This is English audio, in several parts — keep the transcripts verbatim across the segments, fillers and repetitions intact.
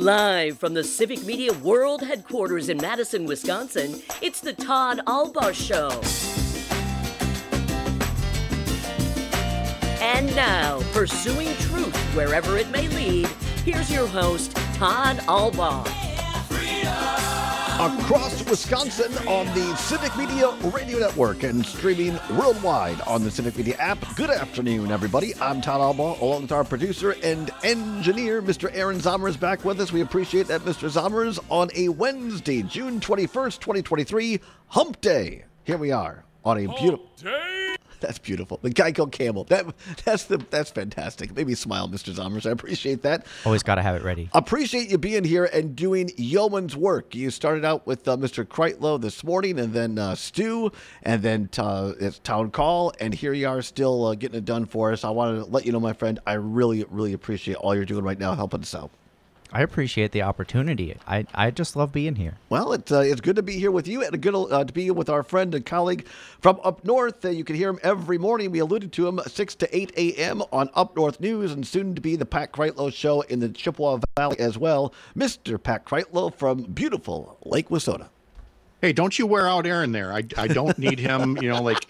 Live from the Civic Media World Headquarters in Madison, Wisconsin, it's the Todd Albaugh Show. And now, pursuing truth wherever it may lead, here's your host, Todd Albaugh. Across Wisconsin on the Civic Media Radio Network and streaming worldwide on the Civic Media app. Good afternoon, everybody. I'm Todd Albaugh, along with our producer and engineer, Mister Aaron Zommers, back with us. We appreciate that, Mister Zommers, on a Wednesday, June twenty-first, twenty twenty-three, Hump Day. Here we are on a beautiful... That's beautiful. The Geico Camel. That that's the that's fantastic. Made me smile, Mister Zommers. I appreciate that. Always got to have it ready. Appreciate you being here and doing yeoman's work. You started out with uh, Mister Kreitlow this morning, and then uh, Stu, and then uh, it's Town Call, and here you are still uh, getting it done for us. I wanted to let you know, my friend, I really, really appreciate all you're doing right now, helping us out. I appreciate the opportunity. I, I just love being here. Well, it's uh, it's good to be here with you, and good uh, to be with our friend and colleague from up north. Uh, you can hear him every morning. We alluded to him six to eight a.m. on Up North News, and soon to be the Pat Kreitlow Show in the Chippewa Valley as well. Mister Pat Kreitlow from beautiful Lake Wissota. Hey, don't you wear out Aaron there. I, I don't need him, you know, like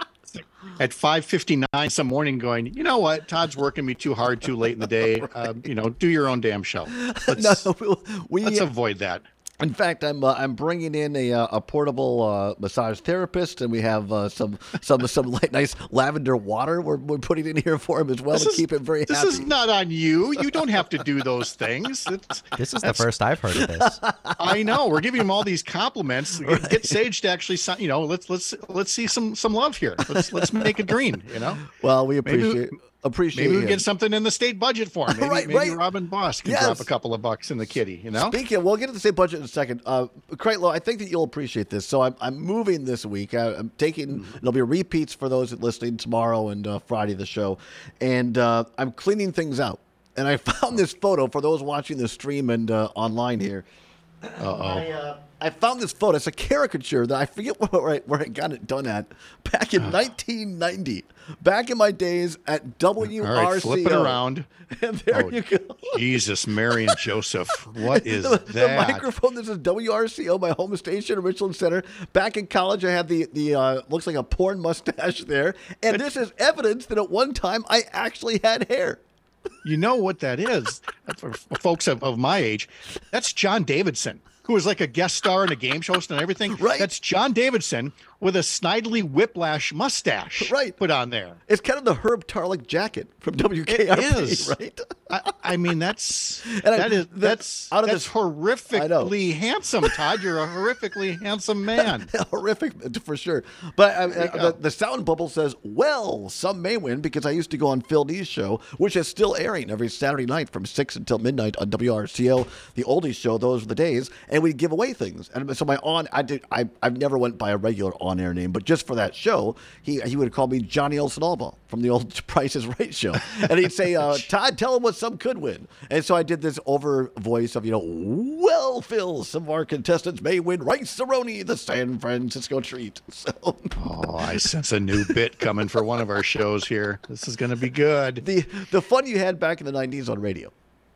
at five fifty-nine some morning going, you know what, Todd's working me too hard too late in the day. Uh, you know, do your own damn show. Let's, no, we, let's avoid that. In fact, I'm uh, I'm bringing in a uh, a portable uh, massage therapist, and we have uh, some some some light, nice lavender water we're we're putting in here for him as well this to is, keep him very this happy. This is not on you. You don't have to do those things. It's, this is the first I've heard of this. I know. We're giving him all these compliments. Right. Get Sage to actually, you know, let's let's let's see some some love here. Let's let's make it green. You know. Well, we appreciate. Maybe, Appreciate maybe we him. Get something in the state budget for him. Maybe, right, maybe right. Robin Boss can yes. drop a couple of bucks in the kitty, you know? Speaking of, we'll get to the state budget in a second. Uh, Kreitlow, I think that you'll appreciate this. So I'm, I'm moving this week. I, I'm taking, mm-hmm. There'll be repeats for those listening tomorrow and uh, Friday, the show. And uh, I'm cleaning things out. And I found this photo for those watching the stream and uh, online here. Uh-oh. I, uh, I found this photo. It's a caricature that I forget where I, where I got it done at. Back in nineteen ninety. Back in my days at W R C O. All right, flip it around. And there oh, you go. Jesus, Mary and Joseph. What is the, that? The microphone, this is W R C O, my home station in Richland Center. Back in college, I had the, the uh, looks like a porn mustache there. And this is evidence that at one time I actually had hair. You know what that is? For folks of, of my age, that's John Davidson, who was like a guest star in a game show host and everything. Right. That's John Davidson with a snidely whiplash mustache right. put on there. It's kind of the Herb Tarlick jacket from W K R P, it is. Right? I, I mean, that's and that I, is the, that's out of that's this, horrifically handsome, Todd. You're a horrifically handsome man. Horrific for sure. But I, I, the, the sound bubble says, "Well, some may win," because I used to go on Phil D's show, which is still airing every Saturday night from six until midnight on W R C O, the oldies show. Those were the days, and we'd give away things. And so my on, I did, I I've never went by a regular on-air name, but just for that show, he he would call me Johnny Olsen Albaugh from the old Price is Right show, and he'd say, uh, "Todd, tell him what some could win." And so I did this over voice of, you know, "Well, Phil, some of our contestants may win Rice-A-Roni, the San Francisco treat." So, oh, I sense a new bit coming for one of our shows here. This is going to be good. The the fun you had back in the nineties on radio.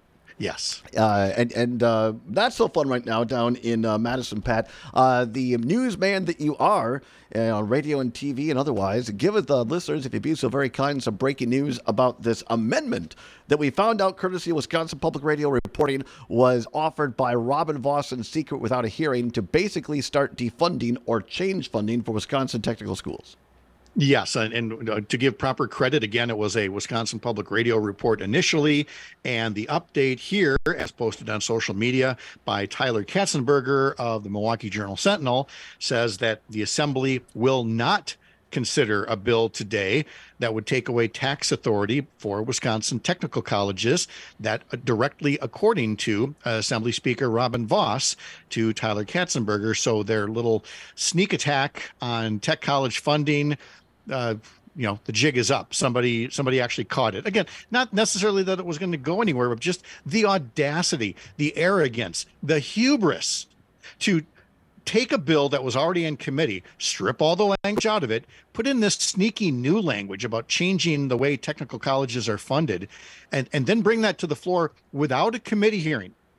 Yes. Uh, and and uh, not so fun right now down in uh, Madison, Pat. Uh, the newsman that you are uh, on radio and T V and otherwise, give it the listeners, if you'd be so very kind, some breaking news about this amendment that we found out, courtesy of Wisconsin Public Radio reporting, was offered by Robin Voss in secret without a hearing to basically start defunding or change funding for Wisconsin technical schools. Yes, and, and uh, to give proper credit, again, it was a Wisconsin Public Radio report initially, and the update here, as posted on social media by Tyler Katzenberger of the Milwaukee Journal-Sentinel, says that the Assembly will not consider a bill today that would take away tax authority for Wisconsin technical colleges, that uh, directly according to uh, Assembly Speaker Robin Voss to Tyler Katzenberger. So their little sneak attack on tech college funding, uh, you know, the jig is up. Somebody, somebody actually caught it. Again, not necessarily that it was going to go anywhere, but just the audacity, the arrogance, the hubris to take a bill that was already in committee, strip all the language out of it, put in this sneaky new language about changing the way technical colleges are funded, and, and then bring that to the floor without a committee hearing,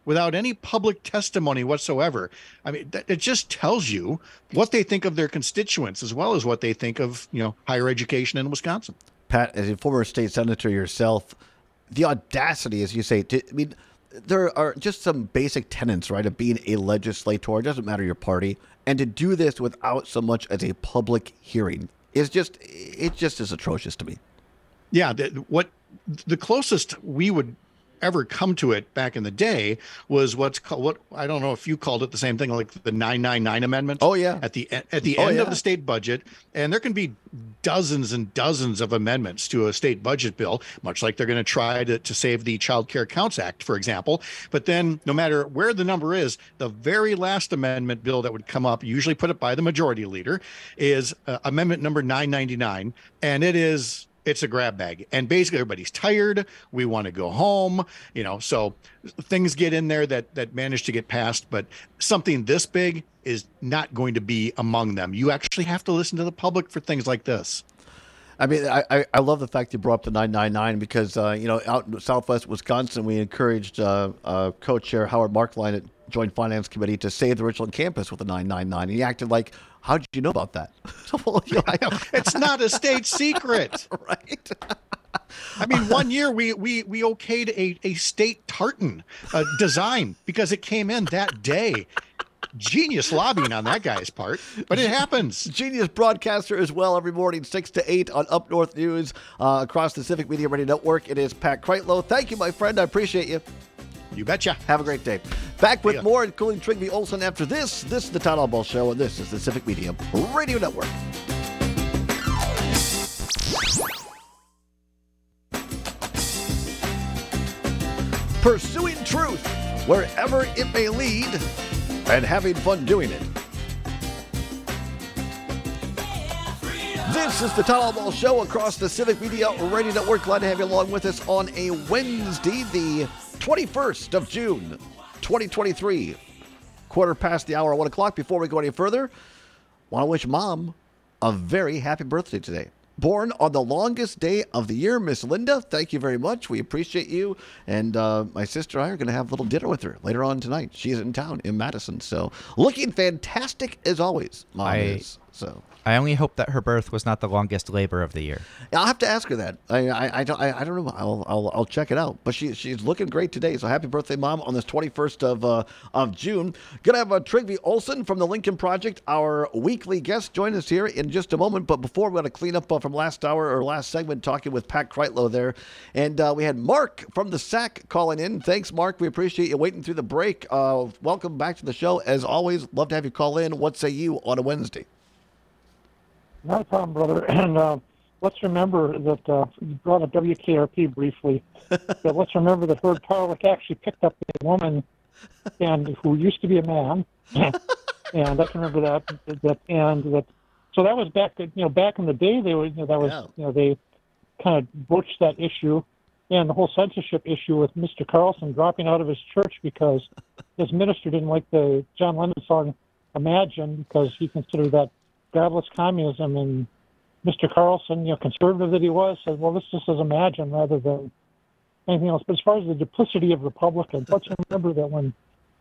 without any public testimony whatsoever. I mean, that, it just tells you what they think of their constituents as well as what they think of, you know, higher education in Wisconsin. Pat, as a former state senator yourself, the audacity, as you say, to, I mean, there are just some basic tenets, right, of being a legislator. It doesn't matter your party. And to do this without so much as a public hearing is just, it just is atrocious to me. Yeah. The, what the closest we would ever come to it back in the day was what's called, what I don't know if you called it the same thing, like the nine ninety-nine amendment. Oh yeah. At the at the oh, end yeah. of the state budget, and there can be dozens and dozens of amendments to a state budget bill, much like they're going to try to to save the Child Care Accounts Act, for example. But then, no matter where the number is, the very last amendment bill that would come up, usually put up by the majority leader, is uh, amendment number nine ninety-nine, and it is. It's a grab bag, and basically everybody's tired. We want to go home, you know, so things get in there that, that manage to get passed, but something this big is not going to be among them. You actually have to listen to the public for things like this. I mean, I, I love the fact you brought up the nine ninety-nine because, uh, you know, out in Southwest Wisconsin, we encouraged uh, uh, Co-Chair Howard Markline at Joint Finance Committee to save the Richland campus with the nine ninety-nine. And he acted like, how did you know about that? Well, you know, I, it's not a state secret. Right. I mean, one year we we we okayed a, a state tartan uh, design because it came in that day. Genius lobbying on that guy's part, but it happens. Genius broadcaster as well every morning, six to eight on Up North News uh, across the Civic Media Radio Network. It is Pat Kreitlow. Thank you, my friend. I appreciate you. You betcha. Have a great day. Back with yeah. more, including Trigby Olson after this. This is the Todd Albaugh Show, and this is the Civic Media Radio Network. Pursuing truth wherever it may lead and having fun doing it. This is the Todd Albaugh Show across the Civic Media Radio Network. Glad to have you along with us on a Wednesday, the twenty-first of June, twenty twenty-three. Quarter past the hour, one o'clock. Before we go any further, want to wish Mom a very happy birthday today. Born on the longest day of the year, Miss Linda. Thank you very much. We appreciate you. And uh, my sister and I are going to have a little dinner with her later on tonight. She's in town in Madison. So looking fantastic as always, Mom I, is. So I only hope that her birth was not the longest labor of the year. I'll have to ask her that. I I, I don't I, I don't know. I'll, I'll I'll check it out. But she she's looking great today. So happy birthday, Mom, on this twenty-first of uh, of June. Gonna have uh, Trigby Olson from the Lincoln Project, our weekly guest, join us here in just a moment. But before, we're gonna clean up uh, from last hour or last segment talking with Pat Kreitlow there, and uh, we had Mark from the S A C calling in. Thanks, Mark. We appreciate you waiting through the break. Uh, welcome back to the show. As always, love to have you call in. What say you on a Wednesday? Not a problem, brother. And uh, let's remember that uh, you brought up W K R P briefly. But let's remember that Herb Tarlick actually picked up a woman and who used to be a man, and I can remember that. That and that. So that was back. You know, back in the day, they were. You know, that was. Yeah. You know, they kind of broached that issue, and the whole censorship issue with Mister Carlson dropping out of his church because his minister didn't like the John Lennon song "Imagine" because he considered that godless communism, and Mister Carlson, you know, conservative that he was, said, well, this just says Imagine rather than anything else. But as far as the duplicity of Republicans, let's remember that when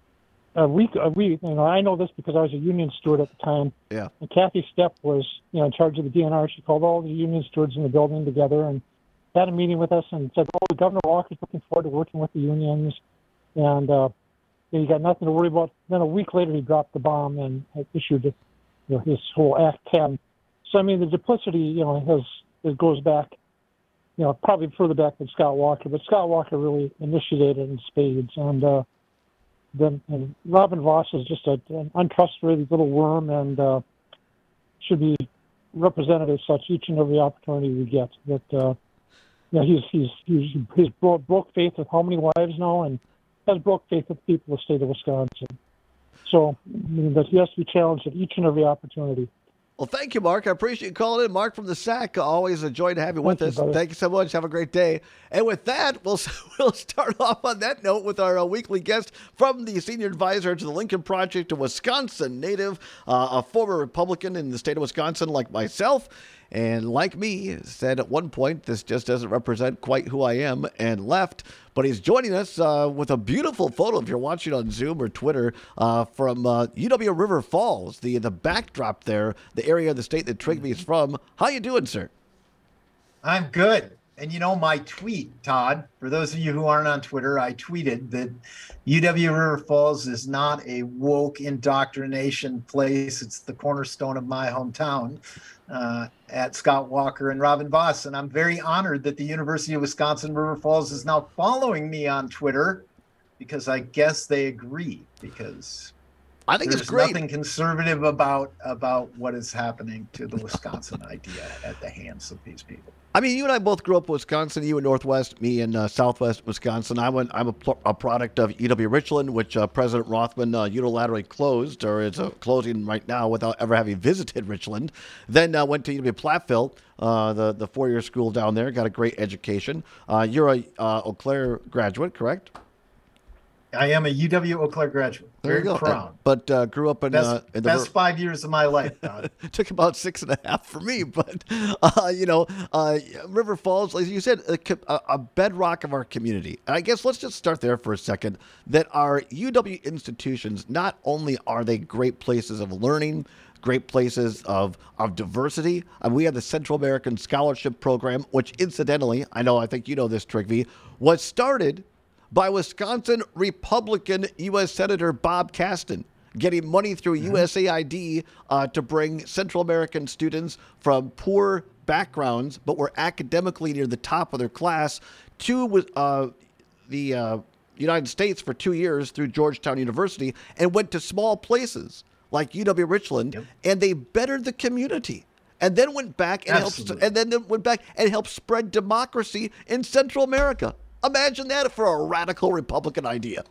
a week, a week, you know, I know this because I was a union steward at the time. Yeah. And Kathy Stepp was, you know, in charge of the D N R. She called all the union stewards in the building together and had a meeting with us and said, oh, Governor Walker's looking forward to working with the unions, and uh, you got nothing to worry about. Then a week later, he dropped the bomb and issued it. You know, his whole Act ten. So, I mean, the duplicity, you know, has it goes back, you know, probably further back than Scott Walker, but Scott Walker really initiated it in spades. And uh, then and Robin Voss is just a, an untrustworthy little worm and uh, should be represented as such each and every opportunity we get. That, uh, you know, he's, he's, he's, he's broke, broke faith with how many wives now and has broke faith with the people of the state of Wisconsin. So, I mean, that he has to be challenged at each and every opportunity. Well, thank you, Mark. I appreciate you calling in. Mark from the S A C, always a joy to have you with Thank us. you, brother. Thank you so much. Have a great day. And with that, we'll we'll start off on that note with our uh, weekly guest from the senior advisor to the Lincoln Project, a Wisconsin native, uh, a former Republican in the state of Wisconsin like myself. and like me, said at one point, this just doesn't represent quite who I am, and left. But he's joining us uh, with a beautiful photo, if you're watching on Zoom or Twitter, uh, from uh, U W River Falls, the the backdrop there, the area of the state that Trigby is from. How you doing, sir? I'm good. And you know, my tweet, Todd, for those of you who aren't on Twitter, I tweeted that U W River Falls is not a woke indoctrination place. It's the cornerstone of my hometown uh, at Scott Walker and Robin Voss. And I'm very honored that the University of Wisconsin River Falls is now following me on Twitter, because I guess they agree, because I think there's it's great. nothing conservative about about what is happening to the Wisconsin idea at the hands of these people. I mean, you and I both grew up in Wisconsin. You in Northwest, me in uh, Southwest Wisconsin. I went, I'm a, pl- a product of U W Richland, which uh, President Rothman uh, unilaterally closed, or is uh, closing right now without ever having visited Richland. Then uh, went to U W Platteville, uh, the the four-year school down there. Got a great education. Uh, you're a uh, Eau Claire graduate, correct? I am a U W Eau Claire graduate. There Very you go. proud. Uh, but uh, grew up in, best, uh, in the best five years of my life, Todd. Took about six and a half for me, but uh, you know, uh, River Falls, like you said, a, a bedrock of our community. And I guess let's just start there for a second. That our U W institutions, not only are they great places of learning, great places of of diversity. And we have the Central American Scholarship Program, which incidentally, I know, I think you know this, Trigby, was started by Wisconsin Republican U S Senator Bob Caston, getting money through mm-hmm. U S A I D uh, to bring Central American students from poor backgrounds, but were academically near the top of their class, to uh, the uh, United States for two years through Georgetown University, and went to small places like U W Richland, yep. and they bettered the community. And then went back and Absolutely. helped, and then went back and helped spread democracy in Central America. Imagine that for a radical Republican idea.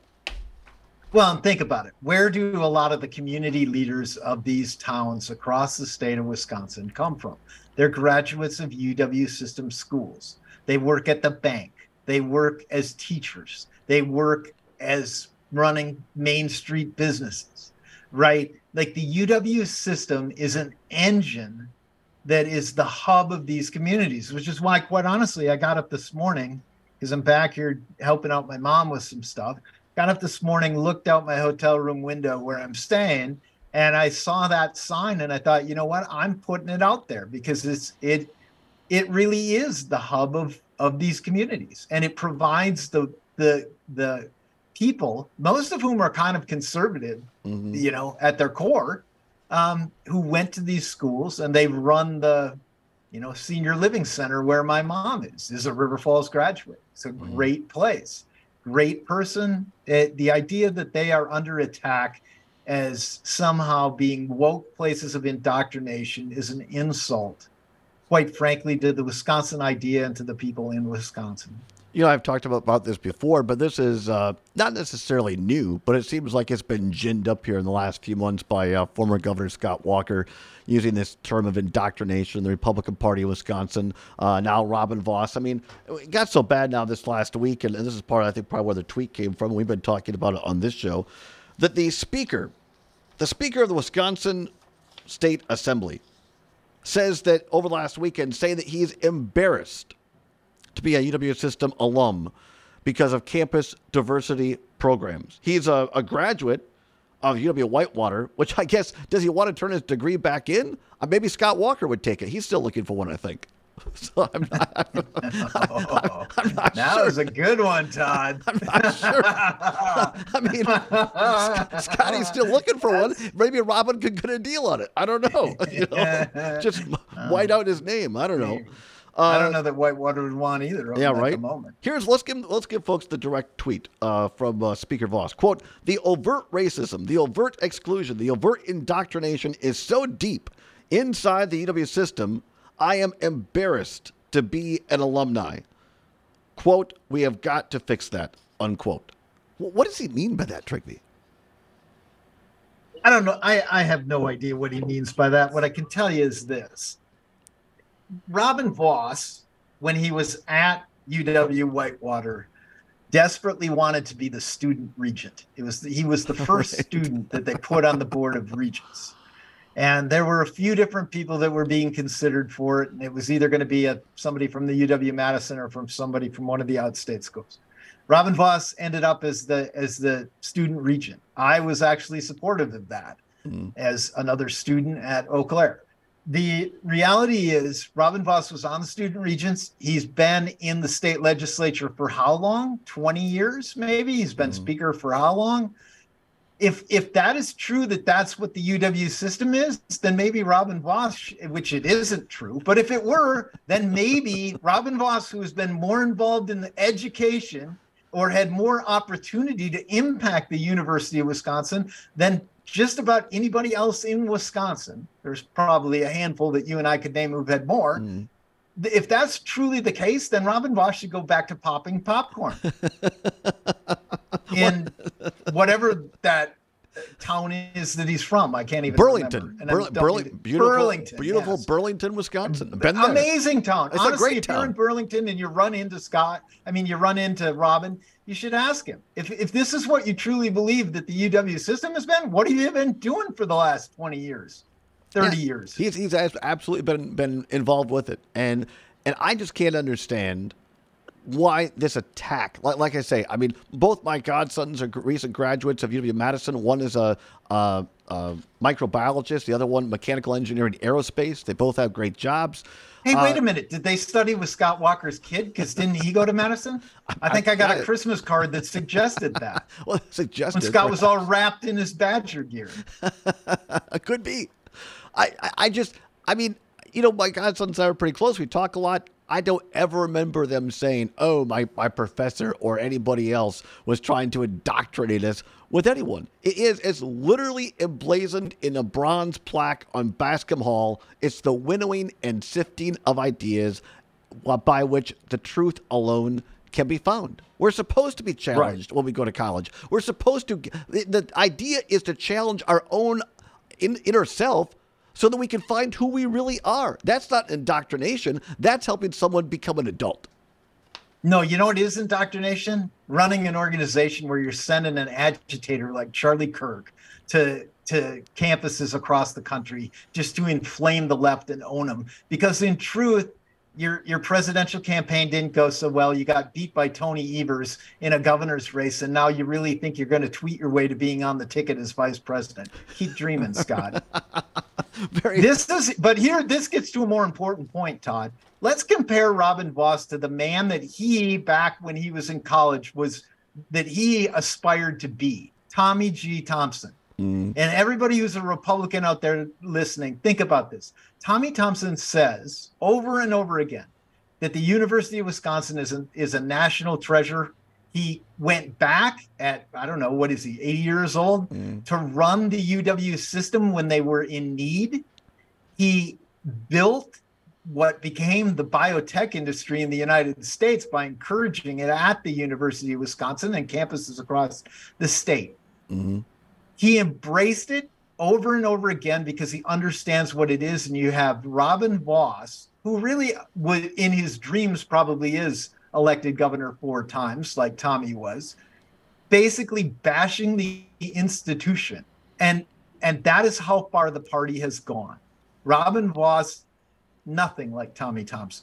Well, and think about it. Where do a lot of the community leaders of these towns across the state of Wisconsin come from? They're graduates of U W system schools. They work at the bank. They work as teachers. They work as running Main Street businesses, right? Like the U W system is an engine that is the hub of these communities, which is why, quite honestly, I got up this morning because I'm back here helping out my mom with some stuff. Got up this morning, looked out my hotel room window where I'm staying, and I saw that sign, and I thought, you know what? I'm putting it out there because it's it it really is the hub of of these communities, and it provides the the the people, most of whom are kind of conservative, mm-hmm. you know, at their core, um, who went to these schools, and they've run the you know, senior living center where my mom is, is a River Falls graduate. It's a mm-hmm. great place, great person. It, the idea that they are under attack as somehow being woke places of indoctrination is an insult, quite frankly, to the Wisconsin idea and to the people in Wisconsin. You know, I've talked about, about this before, but this is uh, not necessarily new, but it seems like it's been ginned up here in the last few months by uh, former Governor Scott Walker, using this term of indoctrination, the Republican Party of Wisconsin, uh, now Robin Voss. I mean, it got so bad now this last week, and, and this is part, I think, probably where the tweet came from. We've been talking about it on this show, that the speaker, the speaker of the Wisconsin State Assembly, says that over the last weekend, saying that he's embarrassed to be a U W system alum because of campus diversity programs. He's a, a graduate of U W Whitewater, which I guess, does he want to turn his degree back in? Uh, maybe Scott Walker would take it. He's still looking for one, I think. So I'm not, I'm, I'm, I'm not that sure. was a good one, Todd. I'm not sure. I mean, Scott, Scotty's still looking for one. Maybe Robin could get a deal on it. I don't know. You know? Just white out his name. I don't know. Uh, I don't know that Whitewater would want either. Yeah, right. At the moment. Here's let's give let's give folks the direct tweet uh, from uh, Speaker Voss. Quote: "The overt racism, the overt exclusion, the overt indoctrination is so deep inside the U W system. I am embarrassed to be an alumni. Quote: we have got to fix that. Unquote." What does he mean by that, Trigby? I don't know. I, I have no idea what he means by that. What I can tell you is this. Robin Voss, when he was at U W Whitewater, desperately wanted to be the student regent. It was he was the first right. student that they put on the board of regents. And there were a few different people that were being considered for it. And it was either going to be a, somebody from the U W Madison or from somebody from one of the outstate schools. Robin Vos ended up as the as the student regent. I was actually supportive of that mm. as another student at Eau Claire. The reality is Robin Vos was on the student regents. He's been in the state legislature for how long? twenty years, maybe? He's been mm. speaker for how long? If if that is true, that that's what the U W system is, then maybe Robin Vos, which it isn't true, but if it were, then maybe Robin Vos, who has been more involved in the education or had more opportunity to impact the University of Wisconsin than just about anybody else in Wisconsin. There's probably a handful that you and I could name who've had more. Mm. If that's truly the case, then Robin Vos should go back to popping popcorn. In whatever that town is that he's from. I can't even Burlington. remember. Bur- Burlington. Beautiful, Burlington. Beautiful yes. Burlington, Wisconsin. Been there. Amazing town. It's Honestly, a great if town. you're in Burlington and you run into Scott, I mean, you run into Robin, you should ask him. If if this is what you truly believe that the U W system has been, what have you been doing for the last twenty years, thirty yeah, years? He's he's absolutely been been involved with it. And and I just can't understand why this attack. Like, like I say, I mean, both my godsons are recent graduates of U W Madison. One is a, a, a microbiologist, the other one mechanical engineering aerospace. They both have great jobs. Hey, wait uh, a minute. Did they study with Scott Walker's kid? Because didn't he go to Madison? I think I, I got a Christmas card that suggested that. Well, suggested. When Scott was all wrapped in his Badger gear. It could be. I, I, I just, I mean, you know, my godsons and I are pretty close. We talk a lot. I don't ever remember them saying, oh, my, my professor or anybody else was trying to indoctrinate us with anyone. It is it's literally emblazoned in a bronze plaque on Bascom Hall. It's the winnowing and sifting of ideas by which the truth alone can be found. We're supposed to be challenged right. when we go to college. We're supposed to, the, the idea is to challenge our own in, inner self so that we can find who we really are. That's not indoctrination. That's helping someone become an adult. No, you know what is indoctrination? Running an organization where you're sending an agitator like Charlie Kirk to to campuses across the country just to inflame the left and own them. Because in truth, your your presidential campaign didn't go so well. You got beat by Tony Evers in a governor's race, and now you really think you're going to tweet your way to being on the ticket as vice president. Keep dreaming, Scott. Very this is, but here, this gets to a more important point, Todd. Let's compare Robin Vos to the man that he, back when he was in college, was that he aspired to be, Tommy G. Thompson. Mm. And everybody who's a Republican out there listening, think about this. Tommy Thompson says over and over again that the University of Wisconsin is a, is a national treasure. He went back at, I don't know, what is he, eighty years old, mm. to run the U W system when they were in need. He built what became the biotech industry in the United States by encouraging it at the University of Wisconsin and campuses across the state. Mm-hmm. He embraced it over and over again because he understands what it is. And you have Robin Vos, who really would, in his dreams probably is elected governor four times, like Tommy was, basically bashing the institution. And, and that is how far the party has gone. Robin Vos, nothing like Tommy Thompson.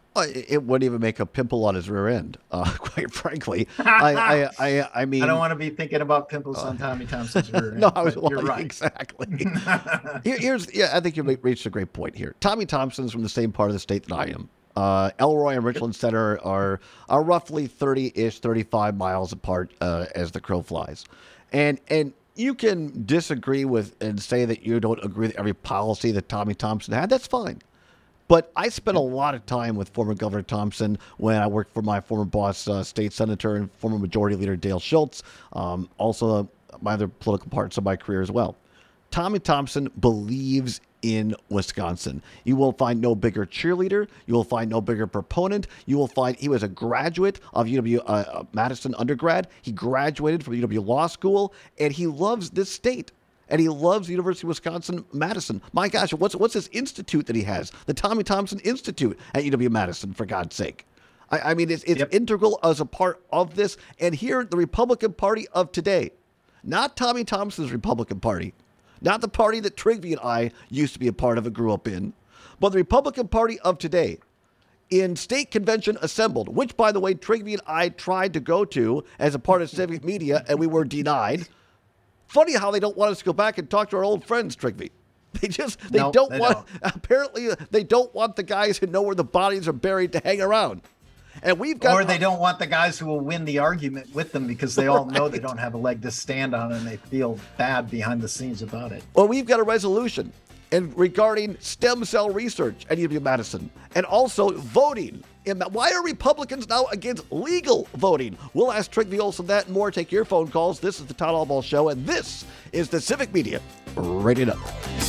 It wouldn't even make a pimple on his rear end, uh, quite frankly. I, I, I, I mean, I don't want to be thinking about pimples uh, on Tommy Thompson's rear end. No, I was. You're well, right. Exactly. Here, here's, yeah, I think you reached a great point here. Tommy Thompson's from the same part of the state that I am. Uh, Elroy and Richland Center are are roughly thirty-ish, thirty-five miles apart uh, as the crow flies, and and. You can disagree with and say that you don't agree with every policy that Tommy Thompson had. That's fine. But I spent a lot of time with former Governor Thompson when I worked for my former boss, uh, state senator and former majority leader Dale Schultz, um, also uh, my other political parts of my career as well. Tommy Thompson believes in Wisconsin. You will find no bigger cheerleader. You will find no bigger proponent. You will find he was a graduate of U W uh, Madison undergrad. He graduated from U W Law School, and he loves this state. And he loves the University of Wisconsin-Madison. My gosh, what's what's this institute that he has? The Tommy Thompson Institute at U W Madison, for God's sake. I, I mean, it's, it's yep. integral as a part of this. And here, the Republican Party of today, not Tommy Thompson's Republican Party, Not the party that Trigby and I used to be a part of and grew up in, but the Republican Party of today. In state convention assembled, which, by the way, Trigby and I tried to go to as a part of civic media, and we were denied. Funny how they don't want us to go back and talk to our old friends, Trigby. They just, they Nope, don't they want, don't. apparently, they don't want the guys who know where the bodies are buried to hang around. And we've got, or they don't want the guys who will win the argument with them because they all know they don't have a leg to stand on and they feel bad behind the scenes about it. Well, we've got a resolution and regarding stem cell research at U W Madison and also voting. In that, why are Republicans now against legal voting? We'll ask Trigby Olson that and more. Take your phone calls. This is the Todd Albaugh Show, and this is the Civic Media Radio Network.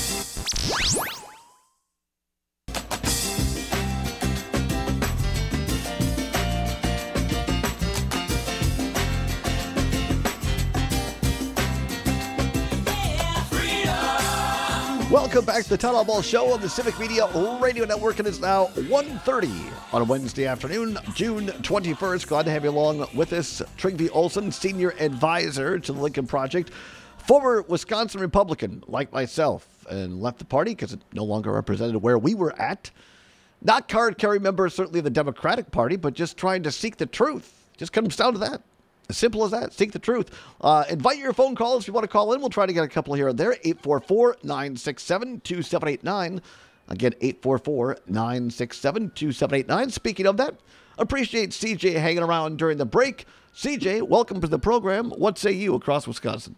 Welcome back to the Todd Albaugh Show on the Civic Media Radio Network. It is now one thirty on a Wednesday afternoon, June twenty-first. Glad to have you along with us. Trigby Olson, Senior Advisor to the Lincoln Project, former Wisconsin Republican like myself, and left the party because it no longer represented where we were at. Not card-carrying member, certainly of the Democratic Party, but just trying to seek the truth. Just comes down to that. As simple as that. Seek the truth. Uh, invite your phone calls if you want to call in. We'll try to get a couple here and there. eight four four, nine six seven, two seven eight nine. Again, eight four four, nine six seven, two seven eight nine. Speaking of that, appreciate C J hanging around during the break. C J, welcome to the program. What say you across Wisconsin?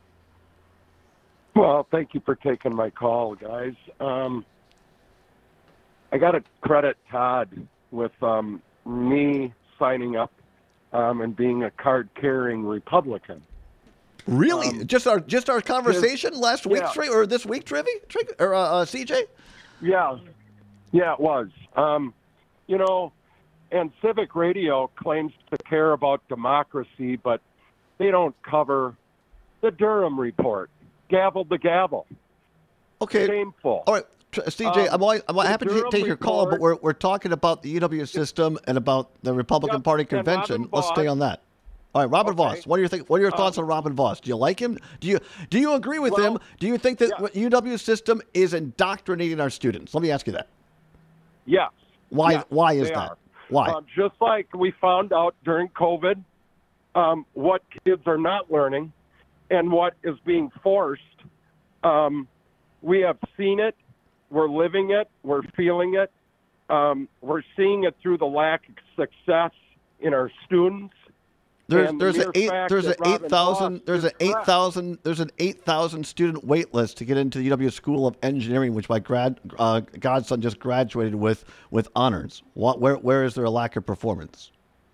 Well, thank you for taking my call, guys. Um, I got to credit Todd with um, me signing up Um, and being a card-carrying Republican. Really? Um, just our just our conversation his, last week, yeah. Tri- or this week, Trivy? Tri- or uh, uh, C J? Yeah, yeah, it was. Um, you know, and Civic Radio claims to care about democracy, but they don't cover the Durham report. Gavel to gavel. Okay. Shameful. All right. C J, um, I'm, always, I'm happy to Durham take your call, report, but we're we're talking about the U W system and about the Republican Yep, Party and convention. Robin Let's stay Vos. on that. All right, Robin Okay. Vos. What are your think? What are your thoughts Um, on Robin Vos? Do you like him? Do you do you agree with well, him? Do you think that yeah. U W system is indoctrinating our students? Let me ask you that. Yes. Why yes, why is they that? are. Why? Um, just like we found out during COVID, um, what kids are not learning and what is being forced. Um, we have seen it. We're living it. We're feeling it. Um, we're seeing it through the lack of success in our students. There's and there's the an mere eight fact there's an that Robin eight thousand Vos there's is an eight correct. thousand there's an eight thousand student wait list to get into the U W School of Engineering, which my grad uh, godson just graduated with with honors. What where where is there a lack of performance?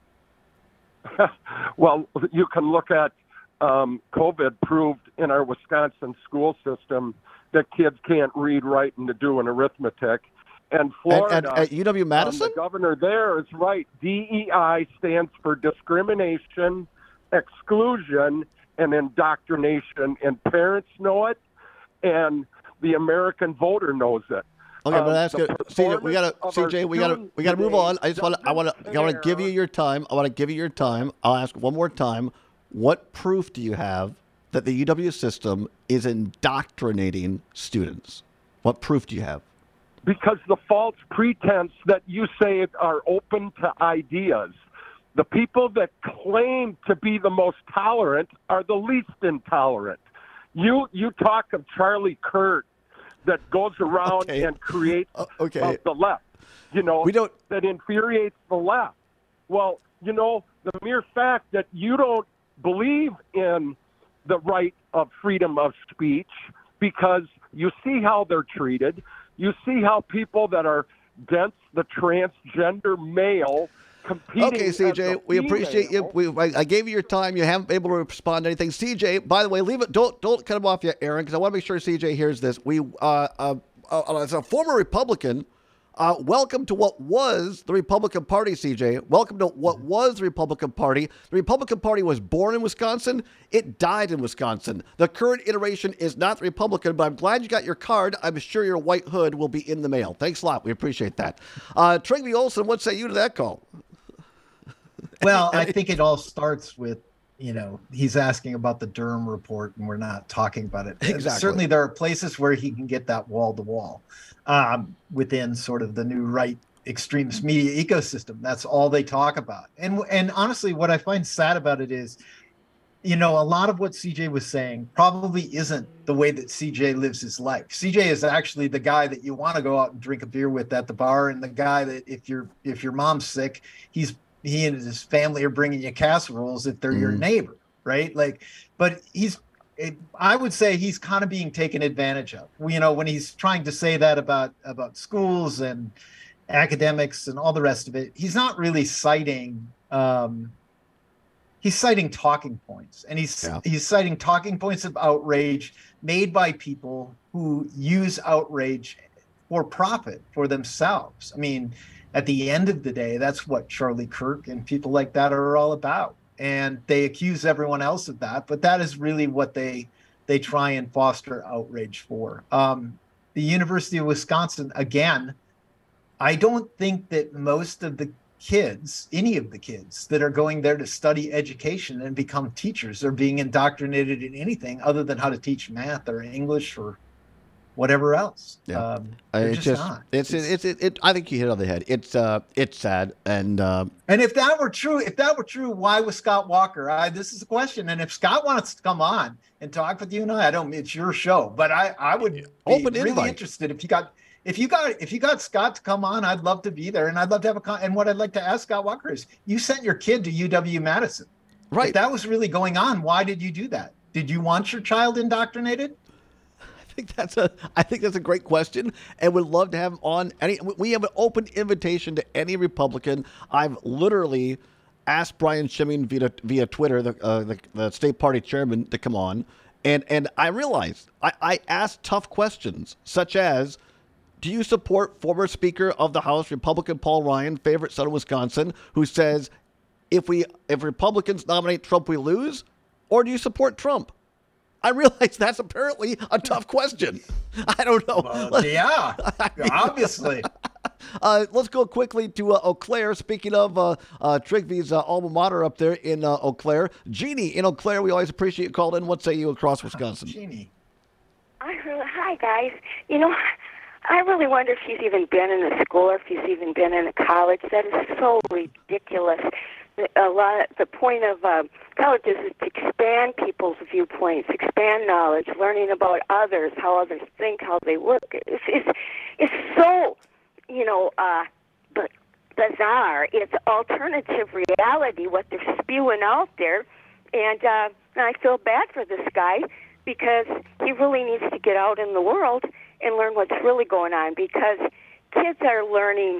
Well, you can look at um, COVID proved in our Wisconsin school system that kids can't read, write, and to do an arithmetic. And Florida, and, and at U W Madison, um, the governor there is right. D E I stands for discrimination, exclusion, and indoctrination. And parents know it, and the American voter knows it. okay, um, but that's the good. C J, we gotta performance C of J, our we gotta students we gotta move today on. I just want to I want to I want to give you doesn't your time. I want to give you your time. I'll ask one more time. What proof do you have that the U W system is indoctrinating students? What proof do you have? Because the false pretense that you say are open to ideas. The people that claim to be the most tolerant are the least intolerant. You you talk of Charlie Kirk that goes around Okay. and creates Uh, okay. of the left, you know, We don't- that infuriates the left. Well, you know, the mere fact that you don't believe in the right of freedom of speech because you see how they're treated. You see how people that are against the transgender male competing. Okay, C J, as a we appreciate you. female. We, I, I gave you your time. You haven't been able to respond to anything. C J, by the way, leave it. Don't don't cut him off yet, Aaron, because I want to make sure C J hears this. We, uh, uh, uh, as a former Republican, uh, welcome to what was the Republican Party, C J. Welcome to what was the Republican Party. The Republican Party was born in Wisconsin. It died in Wisconsin. The current iteration is not the Republican, but I'm glad you got your card. I'm sure your white hood will be in the mail. Thanks a lot. We appreciate that. Uh, Trigby Olson, what say you to that call? Well, I think it all starts with, you know, he's asking about the Durham report, and we're not talking about it. Exactly. Certainly, there are places where he can get that wall to wall um, within sort of the new right extremist media ecosystem. That's all they talk about. And and honestly, what I find sad about it is, you know, a lot of what C J was saying probably isn't the way that C J lives his life. C J is actually the guy that you want to go out and drink a beer with at the bar, and the guy that if you're if your mom's sick, he's he and his family are bringing you casseroles if they're mm. your neighbor, right? Like, but he's, it, I would say he's kind of being taken advantage of. You know, when he's trying to say that about about schools and academics and all the rest of it, he's not really citing. Um, He's citing talking points, and he's yeah. he's citing talking points of outrage made by people who use outrage for profit for themselves. I mean, at the end of the day, that's what Charlie Kirk and people like that are all about. And they accuse everyone else of that, but that is really what they they try and foster outrage for. Um, the University of Wisconsin, again, I don't think that most of the kids, any of the kids that are going there to study education and become teachers, are being indoctrinated in anything other than how to teach math or English or whatever else. Yeah, um, it's just, just not. It's it's, it's it, it. I think you hit it on the head. It's uh, it's sad, and uh, and if that were true, if that were true, why was Scott Walker? I, this is the question. And if Scott wants to come on and talk with you and I, I don't. It's your show, but I I would be Open really invite. interested if you got. If you got if you got Scott to come on, I'd love to be there, and I'd love to have a con- and what I'd like to ask Scott Walker is, you sent your kid to U W Madison, right? If that was really going on, why did you do that? Did you want your child indoctrinated? I think that's a I think that's a great question, and would love to have him on. Any we have an open invitation to any Republican. I've literally asked Brian Schimming via via Twitter, the uh, the, the state party chairman, to come on, and and I realized I, I asked tough questions such as, do you support former Speaker of the House, Republican Paul Ryan, favorite son of Wisconsin, who says, if we if Republicans nominate Trump, we lose? Or do you support Trump? I realize that's apparently a tough question. I don't know. Well, yeah, obviously. Uh, let's go quickly to uh, Eau Claire. Speaking of uh, uh, Trigvy's uh, alma mater up there in uh, Eau Claire. Jeannie in Eau Claire, we always appreciate you calling in. What say you across Wisconsin? Jeannie. Hi, guys. You know, I really wonder if she's even been in a school or if she's even been in a college. That is so ridiculous. A lot. The point of uh, colleges is to expand people's viewpoints, expand knowledge, learning about others, how others think, how they work. It's it's, it's so, you know, uh, but bizarre. It's alternative reality what they're spewing out there, and uh, I feel bad for this guy because he really needs to get out in the world and learn what's really going on, because kids are learning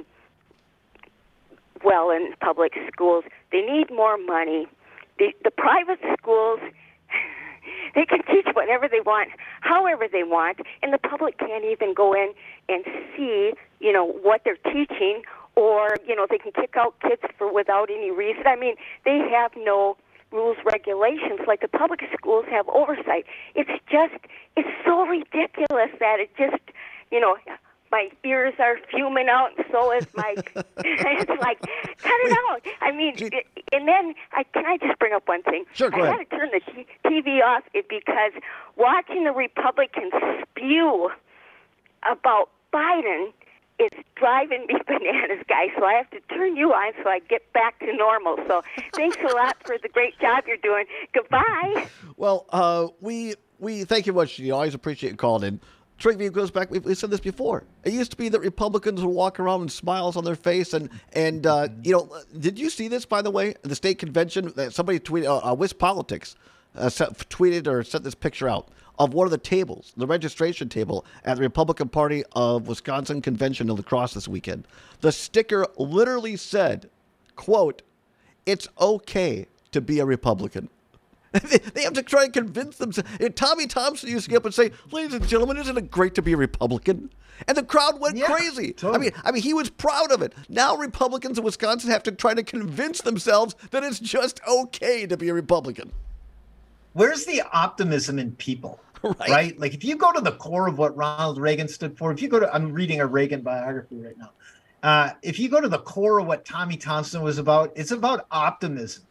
well in public schools. They need more money. The, the private schools, they can teach whatever they want, however they want, and the public can't even go in and see, you know, what they're teaching, or, you know, they can kick out kids for without any reason. I mean, they have no rules, regulations, like the public schools have oversight. It's just, it's so ridiculous that it just, you know, my ears are fuming out, and so is my, it's like, cut it out. I mean, it, and then, I can I just bring up one thing? Sure, go I ahead. had to turn the t- TV off because watching the Republicans spew about Biden is driving me bananas, guys. So I have to turn you on so I get back to normal. So thanks a lot for the great job you're doing. Goodbye. Well, uh, we we thank you much. You always appreciate you calling in. Trigby goes back. We've, we've said this before. It used to be that Republicans would walk around with smiles on their face, and and uh, you know, did you see this, by the way, the state convention? That somebody tweeted, uh, uh, Wisp Politics, uh, set, tweeted or sent this picture out of one of the tables, the registration table at the Republican Party of Wisconsin convention in La Crosse this weekend. The sticker literally said, quote, "It's okay to be a Republican." They have to try and convince themselves. And Tommy Thompson used to get up and say, "Ladies and gentlemen, isn't it great to be a Republican?" And the crowd went yeah, crazy. Totally. I mean, I mean, he was proud of it. Now Republicans in Wisconsin have to try to convince themselves that it's just okay to be a Republican. Where's the optimism in people? Right. right? Like, if you go to the core of what Ronald Reagan stood for, if you go to, I'm reading a Reagan biography right now. Uh, if you go to the core of what Tommy Thompson was about, it's about optimism. It's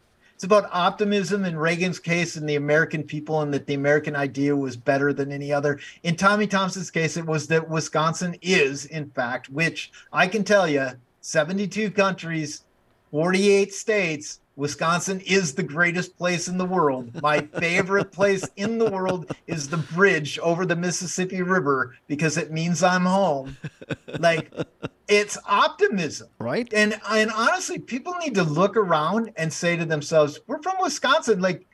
It's about optimism in Reagan's case and the American people, and that the American idea was better than any other. In Tommy Thompson's case, it was that Wisconsin is, in fact, which I can tell you, seventy-two countries, forty-eight states, Wisconsin is the greatest place in the world. My favorite place in the world is the bridge over the Mississippi River because it means I'm home. Like, it's optimism. Right. And and honestly, people need to look around and say to themselves, we're from Wisconsin. Like,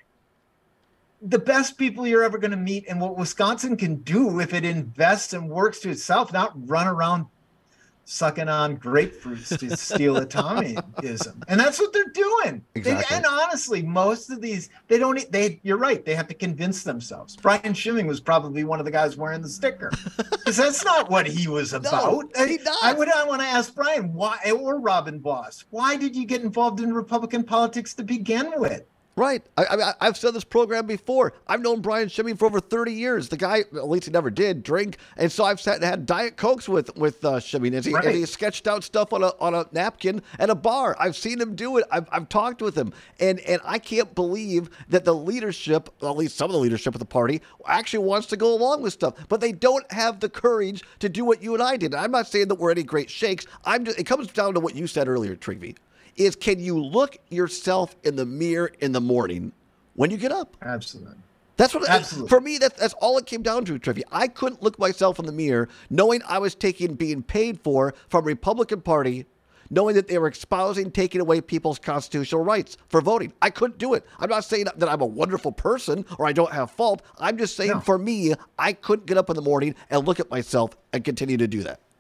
the best people you're ever going to meet, and what Wisconsin can do if it invests and works to itself, not run around sucking on grapefruits to steal a Tommyism. And that's what they're doing. Exactly. They, and honestly, most of these, they don't, they, you're right. They have to convince themselves. Brian Schimming was probably one of the guys wearing the sticker, because that's not what he was about. No, he I, I would, I want to ask Brian, why, or Robin Boss, why did you get involved in Republican politics to begin with? Right. I, I, I've said this program before. I've known Brian Schimming for over thirty years. The guy, at least he never did, drink. And so I've sat and had Diet Cokes with, with uh, Schimming as he, right. as he sketched out stuff on a on a napkin at a bar. I've seen him do it. I've, I've talked with him. And, and I can't believe that the leadership, at least some of the leadership of the party, actually wants to go along with stuff. But they don't have the courage to do what you and I did. And I'm not saying that we're any great shakes. I'm just, it comes down to what you said earlier, Trigby, is can you look yourself in the mirror in the morning when you get up? Absolutely. That's what, Absolutely. for me, that's, that's all it came down to, Trivia. I couldn't look myself in the mirror knowing I was taking, being paid for from Republican Party, knowing that they were espousing taking away people's constitutional rights for voting. I couldn't do it. I'm not saying that I'm a wonderful person or I don't have fault. I'm just saying No. for me, I couldn't get up in the morning and look at myself and continue to do that.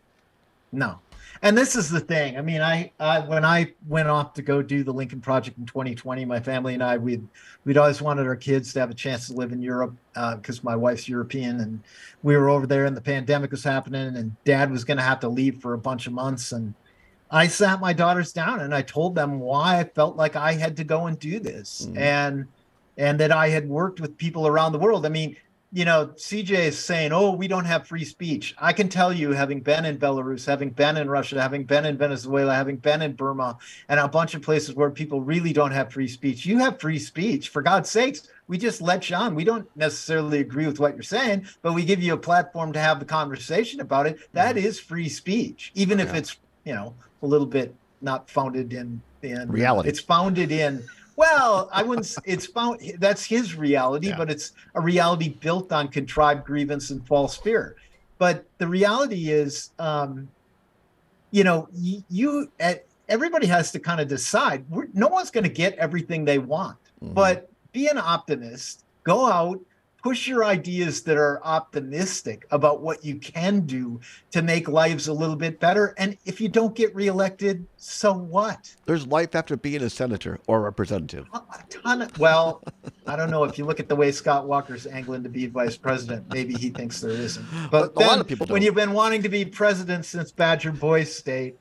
No. And this is the thing. I mean, I, I when I went off to go do the Lincoln Project in twenty twenty, my family and I, we'd, we'd always wanted our kids to have a chance to live in Europe because uh, my wife's European. And we were over there and the pandemic was happening and Dad was going to have to leave for a bunch of months. And I sat my daughters down and I told them why I felt like I had to go and do this. Mm-hmm. And and that I had worked with people around the world. I mean, you know, C J is saying, oh, we don't have free speech. I can tell you, having been in Belarus, having been in Russia, having been in Venezuela, having been in Burma, and a bunch of places where people really don't have free speech. You have free speech. For God's sakes, we just let you on. We don't necessarily agree with what you're saying, but we give you a platform to have the conversation about it. That mm-hmm. is free speech, even if yeah. it's, you know, a little bit not founded in, in reality. It's founded in... Well, I wouldn't. It's found that's his reality, yeah. but it's a reality built on contrived grievance and false fear. But the reality is, um, you know, you, you at, everybody has to kind of decide. We're, no one's going to get everything they want, mm-hmm. but be an optimist. Go out, push your ideas that are optimistic about what you can do to make lives a little bit better. And if you don't get reelected, so what? There's life after being a senator or representative. A, a ton of, well, I don't know. If you look at the way Scott Walker's angling to be vice president, maybe he thinks there isn't. But a then, lot of people don't. When you've been wanting to be president since Badger Boy State,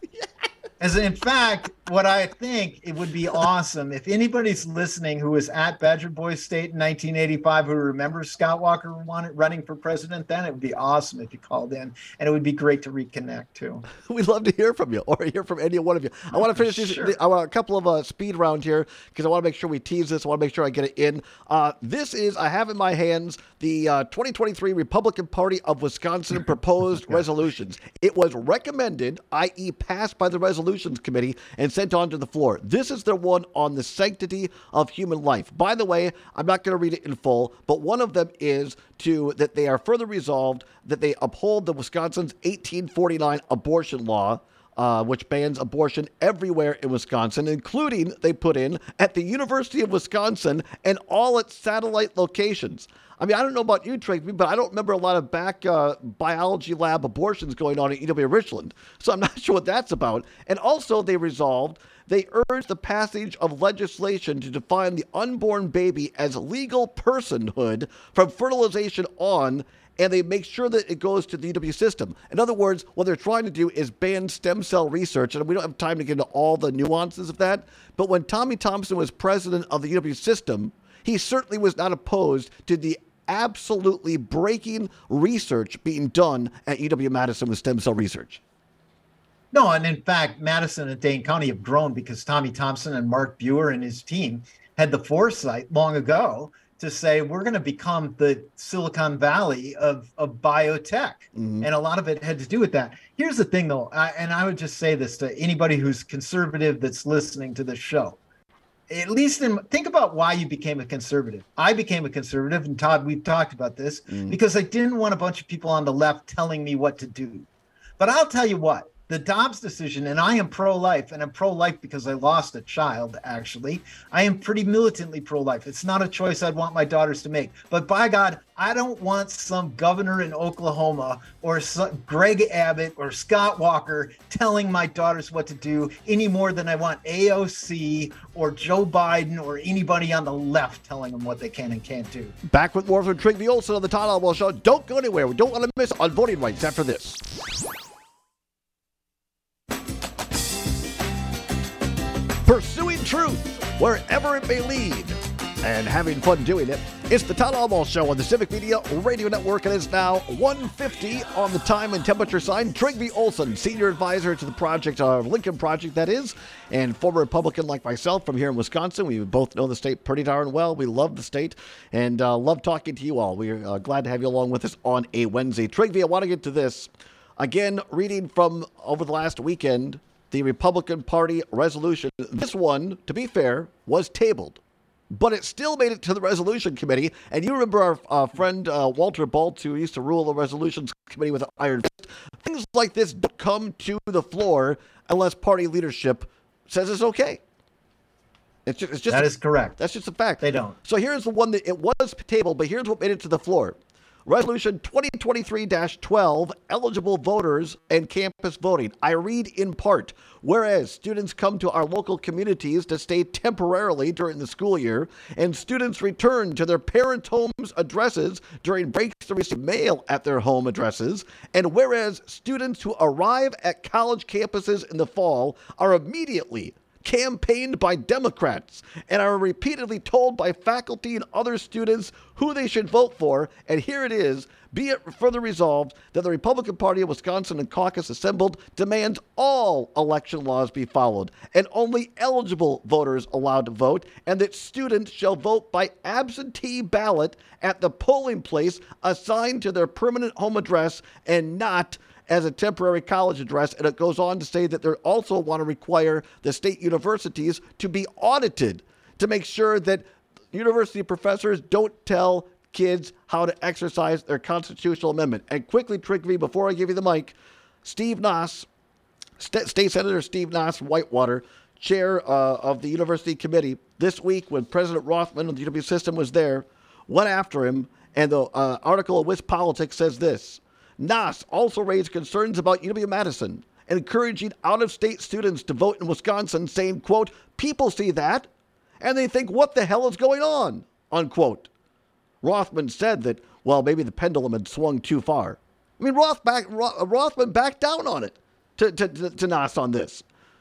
as in fact, what I think it would be awesome if anybody's listening who was at Badger Boy State in nineteen eighty-five who remembers Scott Walker wanted, running for president then, it would be awesome if you called in, and it would be great to reconnect too. We'd love to hear from you or hear from any one of you. I want to finish these, sure. I want a couple of uh, speed round here because I want to make sure we tease this. I want to make sure I get it in. Uh, this is, I have in my hands the uh, twenty twenty-three Republican Party of Wisconsin proposed resolutions. It was recommended, that is passed by the Resolutions Committee and sent on to the floor. This is the one on the sanctity of human life. By the way, I'm not going to read it in full, but one of them is to that they are further resolved that they uphold the Wisconsin's eighteen forty-nine abortion law, uh, which bans abortion everywhere in Wisconsin, including, they put in, at the University of Wisconsin and all its satellite locations. I mean, I don't know about you, Tracy, but I don't remember a lot of back uh, biology lab abortions going on at U W Richland. So I'm not sure what that's about. And also they resolved, they urged the passage of legislation to define the unborn baby as legal personhood from fertilization on, and they make sure that it goes to the U W system. In other words, what they're trying to do is ban stem cell research, and we don't have time to get into all the nuances of that. But when Tommy Thompson was president of the U W system, he certainly was not opposed to the absolutely breaking research being done at U W-Madison with stem cell research. No, and in fact, Madison and Dane County have grown because Tommy Thompson and Mark Buer and his team had the foresight long ago to say we're going to become the Silicon Valley of, of biotech. Mm-hmm. And a lot of it had to do with that. Here's the thing, though, I, and I would just say this to anybody who's conservative that's listening to this show. At least in, think about why you became a conservative. I became a conservative, and Todd, we've talked about this, mm-hmm. because I didn't want a bunch of people on the left telling me what to do. But I'll tell you what, the Dobbs decision, and I am pro-life, and I'm pro-life because I lost a child, actually. I am pretty militantly pro-life. It's not a choice I'd want my daughters to make. But by God, I don't want some governor in Oklahoma or some Greg Abbott or Scott Walker telling my daughters what to do any more than I want A O C or Joe Biden or anybody on the left telling them what they can and can't do. Back with more from Trygve Olsen on the Todd Alwell Show. Don't go anywhere. We don't want to miss on voting rights after this. Pursuing truth wherever it may lead and having fun doing it. It's the Todd Alwell Show on the Civic Media Radio Network, and it's now one fifty on the time and temperature sign. Trygve Olsen, senior advisor to the project, uh, Lincoln Project, that is, and former Republican like myself from here in Wisconsin. We both know the state pretty darn well. We love the state and uh, love talking to you all. We're uh, glad to have you along with us on a Wednesday. Trygve, I want to get to this. Again, reading from over the last weekend, the Republican Party resolution. This one, to be fair, was tabled, but it still made it to the resolution committee. And you remember our uh, friend uh, Walter Baltz, who used to rule the resolutions committee with an iron fist. Things like this don't come to the floor unless party leadership says it's okay. It's just, it's just that a, is correct. That's just a fact. They don't. So here's the one that it was tabled, but here's what made it to the floor. Resolution twenty twenty-three dash twelve, eligible voters and campus voting. I read in part, whereas students come to our local communities to stay temporarily during the school year, and students return to their parents' homes' addresses during breaks to receive mail at their home addresses, and whereas students who arrive at college campuses in the fall are immediately campaigned by Democrats and are repeatedly told by faculty and other students who they should vote for. And here it is, be it further resolved that the Republican Party of Wisconsin and caucus assembled demands all election laws be followed and only eligible voters allowed to vote, and that students shall vote by absentee ballot at the polling place assigned to their permanent home address and not as a temporary college address. And it goes on to say that they also want to require the state universities to be audited to make sure that university professors don't tell kids how to exercise their constitutional amendment. And quickly, Trygve, before I give you the mic, Steve Nass, St- State Senator Steve Nass from Whitewater, chair uh, of the university committee, this week when President Rothman of the U W system was there, went after him. And the uh, article of WisPolitics says this: Nass also raised concerns about U W-Madison, encouraging out-of-state students to vote in Wisconsin, saying, quote, people see that, and they think, what the hell is going on, unquote. Rothman said that, well, maybe the pendulum had swung too far. I mean, Roth back, Rothman backed down on it to, to, to, to Nass on this.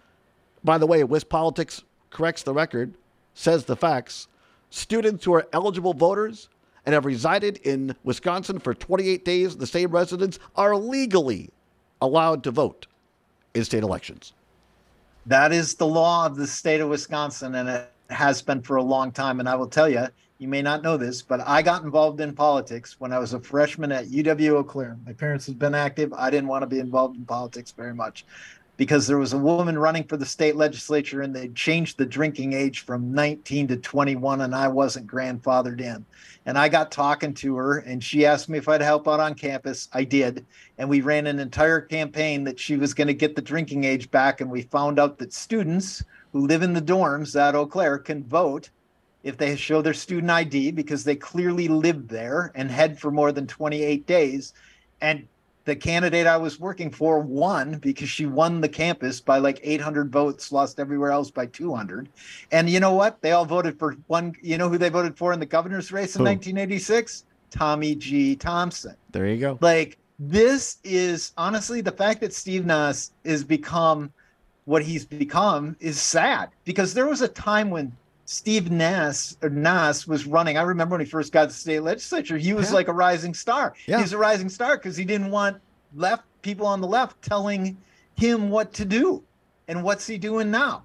By the way, WisPolitics corrects the record, says the facts. Students who are eligible voters and have resided in Wisconsin for twenty-eight days, the same residents are legally allowed to vote in state elections. That is the law of the state of Wisconsin, and it has been for a long time. And I will tell you, you may not know this, but I got involved in politics when I was a freshman at U W Eau Claire. My parents had been active. I didn't want to be involved in politics very much because there was a woman running for the state legislature, and they changed the drinking age from nineteen to twenty-one, and I wasn't grandfathered in. And I got talking to her, and she asked me if I'd help out on campus. I did. And we ran an entire campaign that she was going to get the drinking age back. And we found out that students who live in the dorms at Eau Claire can vote if they show their student I D because they clearly lived there and had for more than twenty-eight days. And the candidate I was working for won because she won the campus by like eight hundred votes, lost everywhere else by two hundred. And you know what? They all voted for one. You know who they voted for in the governor's race in who? nineteen eighty-six? Tommy G. Thompson. There you go. Like, this is honestly, the fact that Steve Nass has become what he's become is sad, because there was a time when Steve Nass or Nass was running. I remember when he first got to the state legislature, he was yeah. like a rising star. Yeah. He was a rising star because he didn't want left people on the left telling him what to do. And what's he doing now?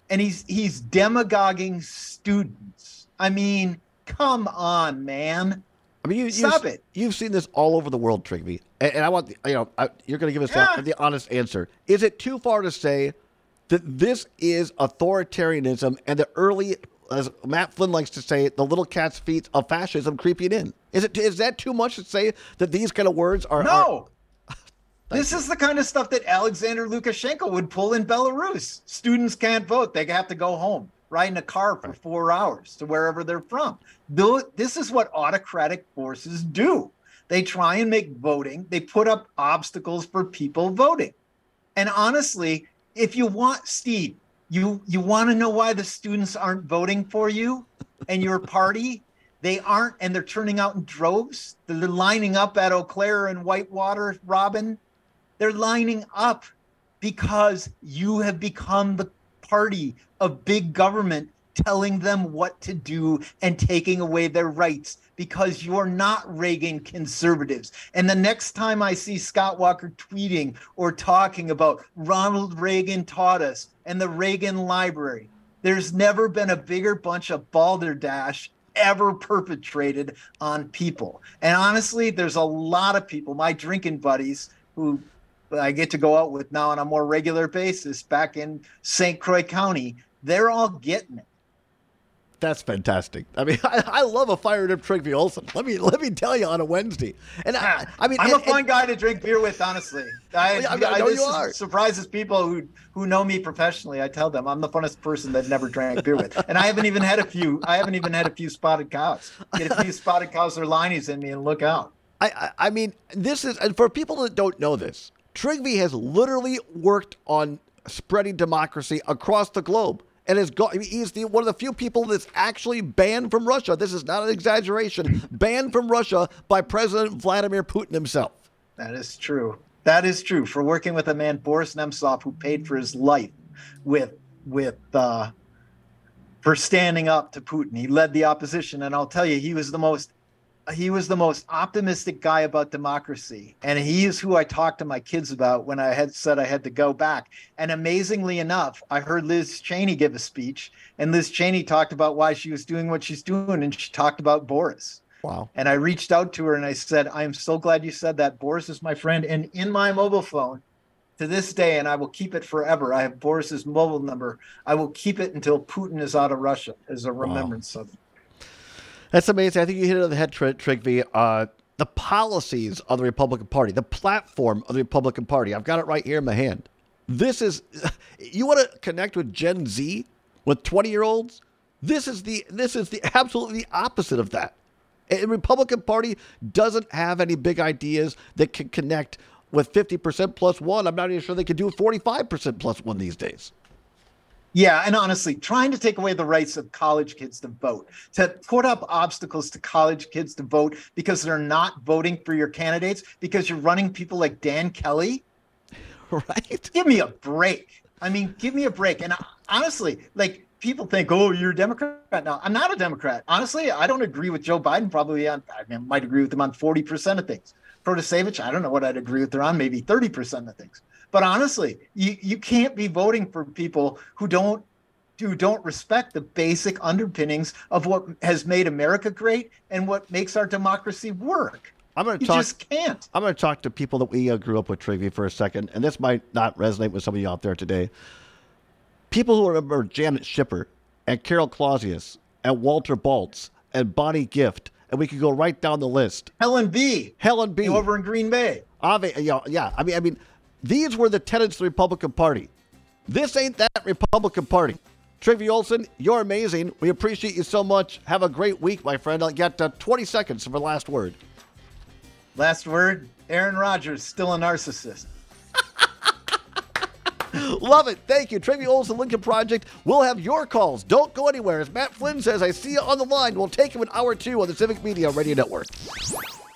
and he's he's demagoguing students. I mean, come on, man. I mean, you, Stop you, it. You've seen this all over the world, Trigby, and, and I want the, you know I, you're going to give us Yeah. the, the honest answer. Is it too far to say that this is authoritarianism and the early, as Matt Flynn likes to say, the little cat's feet of fascism creeping in? Is it is that too much to say that these kind of words are? No. Are, This is the kind of stuff that Alexander Lukashenko would pull in Belarus. Students can't vote. They have to go home, ride in a car for four hours to wherever they're from. Though this is what autocratic forces do. They try and make voting, they put up obstacles for people voting. And honestly, if you want, Steve, you, you want to know why the students aren't voting for you and your party? They aren't, and they're turning out in droves. They're lining up at Eau Claire and Whitewater, Robin. They're lining up because you have become the party of big government telling them what to do and taking away their rights because you're not Reagan conservatives. And the next time I see Scott Walker tweeting or talking about Ronald Reagan taught us and the Reagan Library, there's never been a bigger bunch of balderdash ever perpetrated on people. And honestly, there's a lot of people, my drinking buddies, who I get to go out with now on a more regular basis back in Saint Croix County, they're all getting it. That's fantastic. I mean, I, I love a fired up Trigby Olson. Let me let me tell you on a Wednesday. And I, I mean, I'm and, a fun and, guy to drink beer with, honestly. I, I, I know this you are. Surprises people who who know me professionally. I tell them I'm the funnest person that never drank beer with, and I haven't even had a few. I haven't even had a few spotted cows. Get a few spotted cows or linies in me, and look out. I, I, I mean, this is, and for people that don't know this, Trigby has literally worked on spreading democracy across the globe. And has go, he's the, one of the few people that's actually banned from Russia. This is not an exaggeration. Banned from Russia by President Vladimir Putin himself. That is true. That is true. For working with a man, Boris Nemtsov, who paid for his life with with uh, for standing up to Putin. He led the opposition, and I'll tell you, he was the most he was the most optimistic guy about democracy. And he is who I talked to my kids about when I had said I had to go back. And amazingly enough, I heard Liz Cheney give a speech, and Liz Cheney talked about why she was doing what she's doing, and she talked about Boris. Wow. And I reached out to her and I said, I am so glad you said that. Boris is my friend. And in my mobile phone to this day, and I will keep it forever, I have Boris's mobile number. I will keep it until Putin is out of Russia as a remembrance wow. of him. That's amazing. I think you hit it on the head, Trigby. Uh, the policies of the Republican Party, the platform of the Republican Party. I've got it right here in my hand. This is, you want to connect with Gen Z, with twenty-year-olds? This is the this is the absolutely opposite of that. The Republican Party doesn't have any big ideas that can connect with fifty percent plus one. I'm not even sure they can do forty-five percent plus one these days. Yeah, and honestly, trying to take away the rights of college kids to vote, to put up obstacles to college kids to vote because they're not voting for your candidates, because you're running people like Dan Kelly. Right. Give me a break. I mean, give me a break. And honestly, like, people think, oh, you're a Democrat now. I'm not a Democrat. Honestly, I don't agree with Joe Biden probably on, I mean, I might agree with him on forty percent of things. Protasevich, I don't know what I'd agree with her on, maybe thirty percent of things. But honestly, you, you can't be voting for people who don't who don't respect the basic underpinnings of what has made America great and what makes our democracy work. I'm going to you talk. just can't. I'm going to talk to people that we uh, grew up with, Trigby, for a second, and this might not resonate with some of you out there today. People who remember Janet Schipper and Carol Clausius and Walter Baltz and Bonnie Gift, and we could go right down the list. Helen B. Helen B. over in Green Bay. Ave, yeah, yeah. I mean, I mean, these were the tenets of the Republican Party. This ain't that Republican Party. Trigby Olson, you're amazing. We appreciate you so much. Have a great week, my friend. I'll get uh, twenty seconds for last word. Last word, Aaron Rodgers, still a narcissist. Love it. Thank you. Trigby Olson, Lincoln Project. We'll have your calls. Don't go anywhere. As Matt Flynn says, I see you on the line. We'll take you in hour two on the Civic Media Radio Network.